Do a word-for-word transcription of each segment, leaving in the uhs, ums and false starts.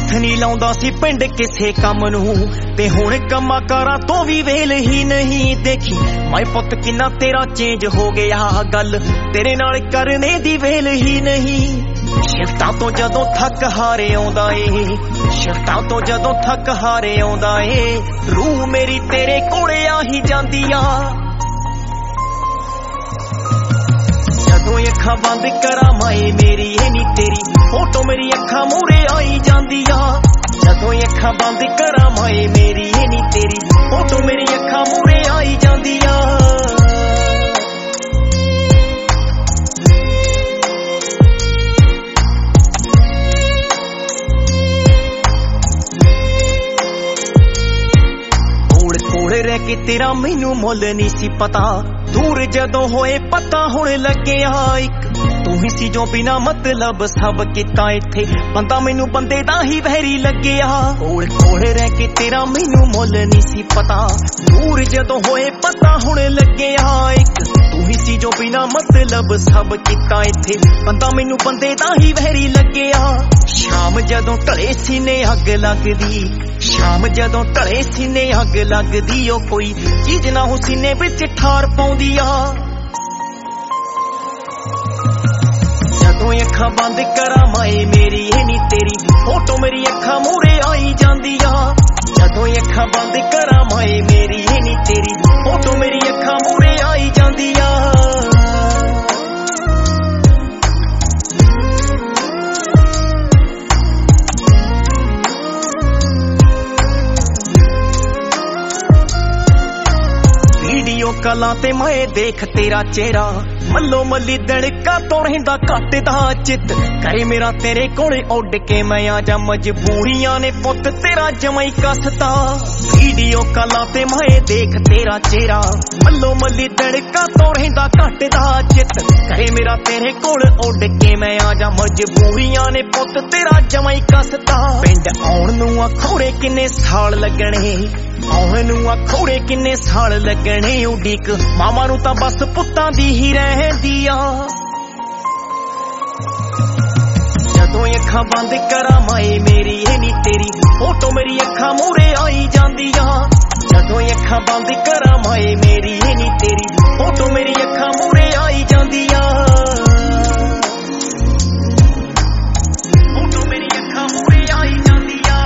ਹੱਥ ਨੀ ਲਾਉਂਦਾ ਸੀ ਪਿੰਡ ਕਿਸੇ ਕੰਮ ਨੂੰ, ਤੇ ਹੁਣ ਕੰਮਾਂ ਕਾਰਾਂ ਤੋਂ ਵੀ ਵੇਲ ਹੀ ਨਹੀਂ। ਦੇਖੀ ਮੈਂ ਪੁੱਤ ਕਿੰਨਾ ਤੇਰਾ ਚੇਂਜ ਹੋ ਗਿਆ, ਗੱਲ ਤੇਰੇ ਨਾਲ ਕਰਨੇ ਦੀ ਵੇਲ ਹੀ ਨਹੀਂ। ਸ਼ਿਫਟਾਂ ਤੋਂ ਜਦੋਂ ਥੱਕ ਹਾਰੇ ਆਉਂਦਾ ਏ, ਸ਼ਿਫਟਾਂ ਤੋਂ ਜਦੋਂ ਥੱਕ ਹਾਰੇ ਆਉਂਦਾ ਏ, ਰੂਹ ਮੇਰੀ ਤੇਰੇ ਕੋਲੇ ਆ ਹੀ ਜਾਂਦੀ ਆ। ਜਦੋਂ ਅੱਖਾਂ ਬੰਦ ਕਰਾਂ ਮਾਏ ਮੇਰੀ ਇਹ ਨੀ ਤੇਰੀ ਫੋਟੋ ਮੇਰੀ ਅੱਖਾਂ ਮੂਹਰੇ ਆਈ ਜਾਂਦੀ ਆ। ਜਦੋਂ ਅੱਖਾਂ ਬੰਦ ਕਰਾਂ ਮਾਏ ਮੇਰੀ ਇਹ ਨੀ ਤੇਰੀ ਫੋਟੋ ਮੇਰੀ ਅੱਖਾਂ ਮੂਹਰੇ ਆਈ ਜਾਂਦੀ ਆ। ਰਹਿ ਕੇ ਤੇਰਾ ਮੈਨੂੰ ਮੁੱਲ ਨਹੀਂ ਸੀ ਪਤਾ, ਦੂਰ ਜਦੋਂ ਹੋਏ ਪਤਾ ਹੁਣ ਲੱਗਿਆ ਇੱਕ ਤੂੰ ਹੀ ਸੀ ਜੋ ਬਿਨਾ ਮਤਲਬ ਸਭ ਕੀਤਾ ਇੱਥੇ, ਬੰਦਾ ਮੈਨੂੰ ਬੰਦੇ ਦਾ ਹੀ ਵਹਿਰੀ ਲੱਗਿਆ। ਕੋਲ ਕੋਲ ਰਹਿ ਕੇ ਤੇਰਾ ਮੈਨੂੰ ਮੁੱਲ ਨਹੀਂ ਸੀ ਪਤਾ, ਦੂਰ ਜਦੋਂ ਹੋਏ ਪਤਾ ਹੁਣ ਲੱਗਿਆ ਇੱਕ ਤੂੰ ਹੀ ਸੀ ਜੋ ਬਿਨਾ ਮਤਲਬ ਸਭ ਕੀਤਾ ਇੱਥੇ, ਬੰਦਾ ਮੈਨੂੰ ਬੰਦੇ ਦਾ ਹੀ ਵਹਿਰੀ ਲੱਗਿਆ। ਸ਼ਾਮ ਜਦੋਂ ਢਲੇ ਸੀਨੇ ਅੱਗ ਲੱਗਦੀ, ਸ਼ਾਮ ਜਦੋਂ ਢਲੇ ਸੀਨੇ ਅੱਗ ਲੱਗਦੀ, ਉਹ ਕੋਈ ਚੀਜ਼ ਨਾ ਹੋ ਸੀਨੇ ਵਿੱਚ ਠਾਰ ਪਾਉਂਦੀ ਆ। ਜਦੋਂ ਅੱਖਾਂ ਬੰਦ ਕਰਾਂ ਮਾਏ ਮੇਰੀ ਇਹ ਨੀ ਤੇਰੀ ਫੋਟੋ ਮੇਰੀ ਅੱਖਾਂ ਮੂਹਰੇ ਆਈ ਜਾਂਦੀ ਆ। ਜਦੋਂ ਅੱਖਾਂ ਬੰਦ ਕਰਾਂ ਮਾਏ ਮੇਰੀ ਇਹ ਨੀ ਤੇਰੀ ਫੋਟੋ ਮੇਰੀ ਅੱਖਾਂ ਮੂਹਰੇ ਆਈ ਜਾਂਦੀ ਆ। ਵੀਡੀਓ ਕਾਲਾਂ ਤੇ ਮੈਂ ਦੇਖ ਤੇਰਾ ਚਿਹਰਾ, ਮੱਲੋ ਮੱਲੀ ਦੜਕਾ ਤੋਂ ਰਹਿੰਦਾ ਘੱਟ ਦਾ ਚਿੱਤ, ਕਰੇ ਮੇਰਾ ਤੇਰੇ ਕੋਲੇ ਉੱਡ ਕੇ ਮੈਂ ਆ ਜਾ, ਮਜਬੂਰੀਆਂ ਨੇ ਪੁੱਤ ਤੇਰਾ ਜਮਾਂ ਹੀ ਕੱਸਤਾ। ਵੀਡੀਓ ਕਾਲਾਂ ਤੇ ਮੈਂ ਦੇਖ ਤੇਰਾ ਚਿਹਰਾ, ਮੱਲੋ ਮੱਲੀ ਦੜਕਾ ਤੋਂ ਰਹਿੰਦਾ ਘੱਟ ਦਾ ਚਿੱਤ, ਕਰੇ ਮੇਰਾ ਤੇਰੇ ਕੋਲ ਉੱਡ ਕੇ ਮੈਂ ਆ ਜਾ, ਮਜਬੂਰੀਆਂ ਨੇ ਪੁੱਤ ਤੇਰਾ ਜਮਾਂ ਹੀ ਕੱਸਤਾ। ਪਿੰਡ ਆਉਣ ਨੂੰ ਅਖੋੜੇ ਕਿੰਨੇ ਸਾਲ ਲੱਗਣੇ, ਆਉਣ ਨੂੰ ਅਖੋੜੇ ਕਿੰਨੇ ਸਾਲ ਲੱਗਣੇ, ਉਡੀਕ ਮਾਮਾ ਨੂੰ ਤਾਂ ਬਸ ਪੁੱਤਾਂ ਦੀ ਹੀ ਰਹਿੰਦੀ ਆ। ਜਦੋਂ ਅੱਖਾਂ ਬੰਦ ਕਰਾਂ ਮਾਏ ਮੇਰੀ ਇਹ ਨੀ ਤੇਰੀ ਫੋਟੋ ਮੇਰੀ ਅੱਖਾਂ ਮੂਹਰੇ ਆਈ ਜਾਂਦੀ ਆ। ਜਦੋਂ ਅੱਖਾਂ ਬੰਦ ਕਰਾਂ ਮਾਏ ਮੇਰੀ ਇਹ ਨੀ ਤੇਰੀ ਫੋਟੋ ਮੇਰੀ ਅੱਖਾਂ ਮੂਹਰੇ ਆਈ ਜਾਂਦੀ ਆ। ਫੋਟੋ ਮੇਰੀ ਅੱਖਾਂ ਮੂਹਰੇ ਆਈ ਜਾਂਦੀ ਆ,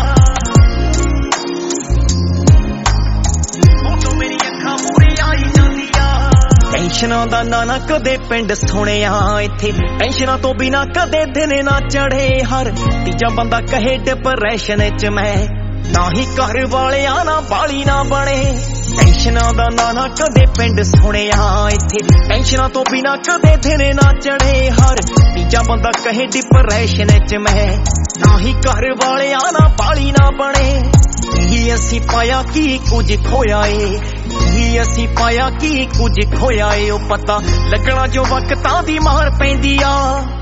ਫੋਟੋ ਮੇਰੀ ਅੱਖਾਂ ਮੂਹਰੇ ਆਈ ਜਾਂਦੀ ਆ। ਟੈਨਸ਼ਨਾਂ ਦਾ ਨਾ ਨਾ ਕਦੇ ਪਿੰਡ ਸੁਣਿਆ ਇੱਥੇ, ਟੈਨਸ਼ਨਾਂ ਤੋਂ ਬਿਨਾ ਕਦੇ ਦਿਨ ਨਾ ਚੜੇ, ਹਰ ਤੀਜਾ ਬੰਦਾ ਕਹੇ ਡਿਪਰੈਸ਼ਨ ਚ ਮੈਂ, ਨਾ ਹੀ ਘਰ ਵਾਲਿਆਂ ਨਾ ਬਾਲੀ ਨਾ ਬਣੇ। ਟੈਨਸ਼ਨਾਂ ਦਾ ਨਾ ਨਾ ਕਦੇ ਪਿੰਡ ਸੁਣਿਆ ਇੱਥੇ, ਟੈਨਸ਼ਨਾਂ ਤੋਂ ਬਿਨਾ ਕਦੇ ਦਿਨ ਨਾ ਚੜੇ, ਹਰ ਤੀਜਾ ਬੰਦਾ ਕਹੇ ਡਿਪਰੈਸ਼ਨ ਚ ਮੈਂ, ਨਾ ਹੀ ਘਰ ਵਾਲਿਆਂ ਨਾ ਬਾਲੀ ਨਾ ਬਣੇ। ਕੀ ਅਸੀਂ ਪਾਇਆ ਕੀ ਕੁਝ ਖੋਇਆ ਏ, ਕੀ ਅਸੀਂ ਪਾਇਆ ਕੀ ਕੁਝ ਖੋਇਆ ਏ, ਉਹ ਪਤਾ ਲੱਗਣਾ ਜੋ ਵਕਤਾਂ ਦੀ ਮਾਰ ਪੈਂਦੀ ਆ।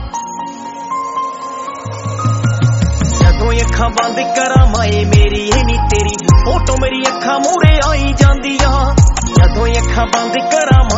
ਜਦੋਂ ਅੱਖਾਂ ਬੰਦ ਕਰਾਂ ਮਾਏ ਮੇਰੀ ਇਹ ਨੀ ਤੇਰੀ ਫੋਟੋ ਮੇਰੀ ਅੱਖਾਂ ਮੂਹਰੇ ਆਈ ਜਾਂਦੀ ਆ। ਜਦੋਂ ਅੱਖਾਂ ਬੰਦ ਕਰਾਂ